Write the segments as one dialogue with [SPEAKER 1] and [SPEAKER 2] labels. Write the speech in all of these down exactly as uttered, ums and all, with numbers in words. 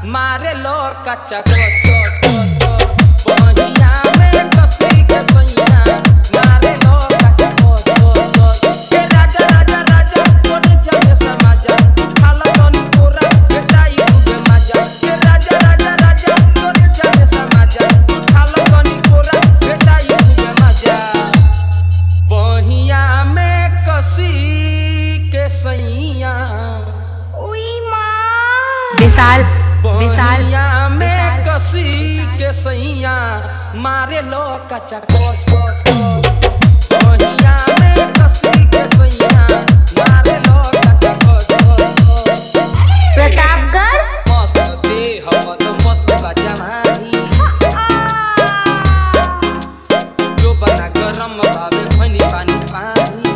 [SPEAKER 1] मारे लो कच्चा बहिया में कसी के सैया मारे लो कच्चा के राजा राजा राजा तोरे जगे समाजा खाला तनी पूरा बेटाई खूबे मजा के राजा राजा राजा तोरे जगे समाजा खाला तनी पूरा बेटाई खूबे मजा बहिया में कसी के सैया
[SPEAKER 2] विशाल
[SPEAKER 1] विशाल में कसी के सैया मारे लो कच्चा बहिया में कसी के सैया मारे लो कच्चा
[SPEAKER 2] प्रतापगढ़
[SPEAKER 1] मस्त देह मत मस्त बजवानी जो बना गरम भावे खनी पानी पानी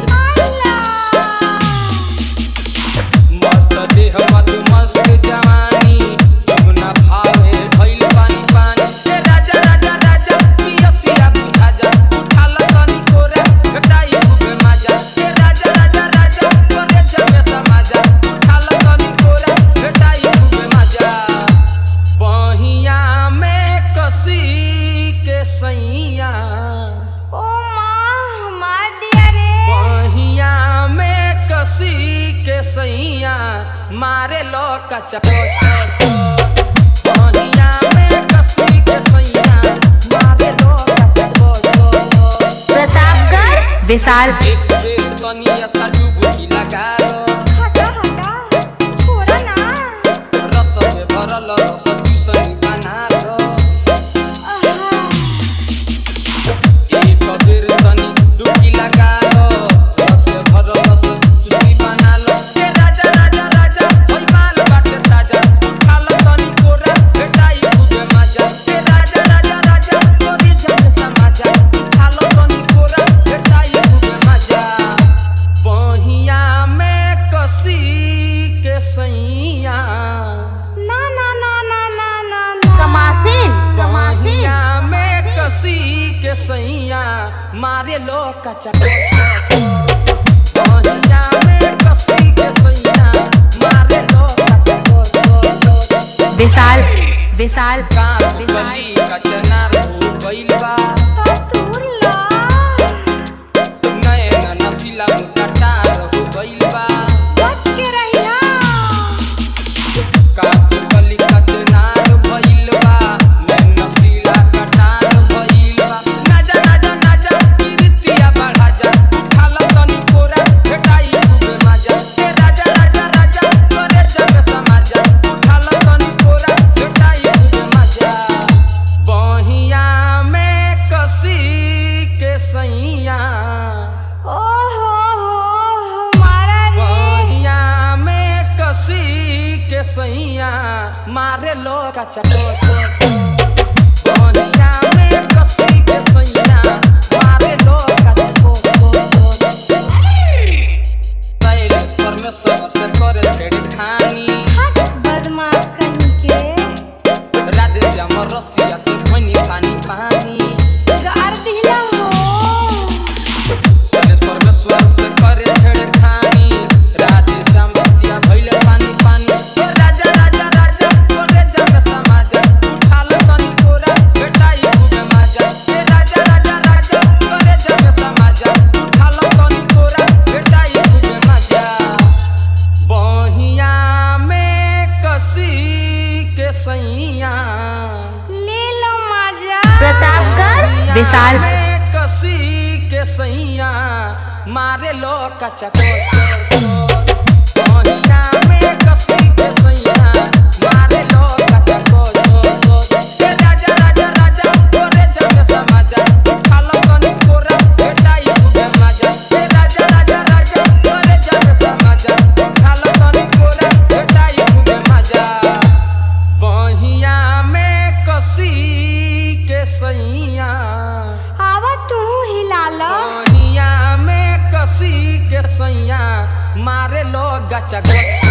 [SPEAKER 1] मस्त देह मत मस्त जवानी तुमना भावे भइल पानी पानी ए राजा राजा राजा पियसिया बुझा जा उठाला तनी तोरा घटाई खूबे मजा ए राजा राजा राजा तोरे जगे समाजा उठाला तनी तोरा घटाई खूबे मजा बहिया में कसी के सैया
[SPEAKER 2] ओ मां मार दिया रे
[SPEAKER 1] बहिया में कसी के सैया मारे लो कच्चा बहिया में कसी के सैया मारे लो कच्चा
[SPEAKER 2] प्रतापगढ़ विशाल
[SPEAKER 1] एक बेर तनिया सा डुबकी लगा लो
[SPEAKER 2] हटा हटा छोड़ा ना
[SPEAKER 1] रस में भरल रस चूसनी बना लो एक बेर तनी डुबकी लगा लो रस में भरल रस चूसनी बना लो ए राजा राजा राजा होई माल बाटे ताजा उठाला तनी तोरा बेटाई खूबे मजा ए राजा राजा राजा तोरी जगे समाजा उठाला तनी तोरा बेटाई खूबे मजा बहिया में कसी के सैया
[SPEAKER 2] ना ना ना ना ना ना कमासिन कमासिन
[SPEAKER 1] बहिया में कसी के सैया मारे लो कच्चा बहिया में कसी के सैया मारे लो कच्चा
[SPEAKER 2] विशाल विशाल
[SPEAKER 1] कांच गली कचनार हो गइल बा नयन नसीला मुकटार हो गइल बा
[SPEAKER 2] बच के रहिया
[SPEAKER 1] कांच गली कचनार भइल बा नयन नसीला कटार भइल बा राजा राजा राजा कीर्तिया बढ़ा जा उठाला तनी तोरा बेटाई खूबे मजा ए राजा राजा राजा तोरे जगे समाजा उठाला तनी तोरा बेटाई खूबे मजा बहिया में कसी के सैया
[SPEAKER 2] ओ हो हो मारा रे
[SPEAKER 1] बहिया में कसी के सैया मारे लो कच्चा बहिया में कसी के सैया मारे लो कच्चा तैल परमेश्वर से करे छेड़ी खानी
[SPEAKER 2] बदमाश कहीं के
[SPEAKER 1] राधे श्याम रसिया से खनी पानी पानी
[SPEAKER 2] गार दिला हो
[SPEAKER 1] सनेश परमेश्वर से करे छेड़ी खानी राधे श्याम रसिया भइले पानी पानी ए राजा राजा राजा तोरे जगे समाजा उठाला तनी तोरा बेटाई खूबे मजा ए राजा राजा राजा तोरे जगे समाजा उठाला तनी तोरा बेटाई खूबे मजा बहिया में कसी के सैया
[SPEAKER 2] ले लो मजा प्रतापगढ़ विशाल
[SPEAKER 1] में कसी के सैया मारे लो कच्चा बहिया में कसी के सैया मारे लो कच्चा ए राजा राजा राजा तोरे जगे समाजा उठाला तनी तोरा बेटाई खूबे मजा ए राजा राजा राजा तोरे जगे समाजा उठाला तनी तोरा बेटाई खूबे मजा बहिया में कसी के सैया
[SPEAKER 2] आवा तू हिला लो
[SPEAKER 1] बहिया में कसी के सैया मारे लो गचा